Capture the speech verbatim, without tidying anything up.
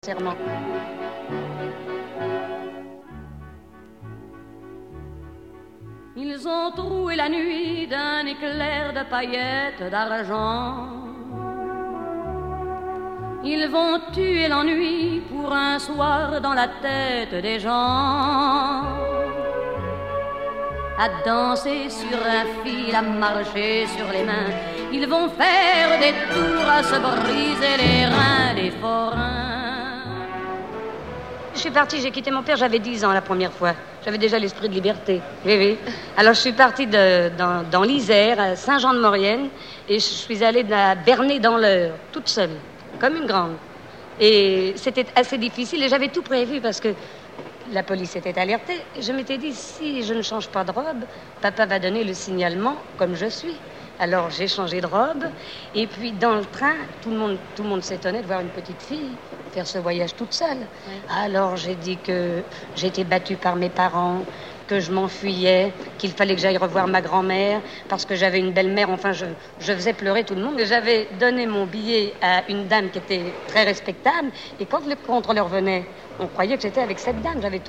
Serment. Ils ont troué la nuit d'un éclair de paillettes d'argent. Ils vont tuer l'ennui pour un soir dans la tête des gens. À danser sur un fil, à marcher sur les mains. Ils vont faire des tours à se briser les reins des forains. Je suis partie, j'ai quitté mon père, j'avais dix ans la première fois. J'avais déjà l'esprit de liberté. Oui, oui. Alors je suis partie de, dans, dans l'Isère, à Saint-Jean-de-Maurienne, et je suis allée à Bernay dans l'Eure, toute seule, comme une grande. Et c'était assez difficile, et j'avais tout prévu parce que la police était alertée. Je m'étais dit, si je ne change pas de robe, papa va donner le signalement comme je suis. Alors j'ai changé de robe, et puis dans le train, tout le monde, tout le monde s'étonnait de voir une petite fille faire ce voyage toute seule. Oui. Alors j'ai dit que j'étais battue par mes parents, que je m'enfuyais, qu'il fallait que j'aille revoir ma grand-mère, parce que j'avais une belle-mère, enfin je, je faisais pleurer tout le monde. J'avais donné mon billet à une dame qui était très respectable, et quand le contrôleur venait, on croyait que j'étais avec cette dame, j'avais tout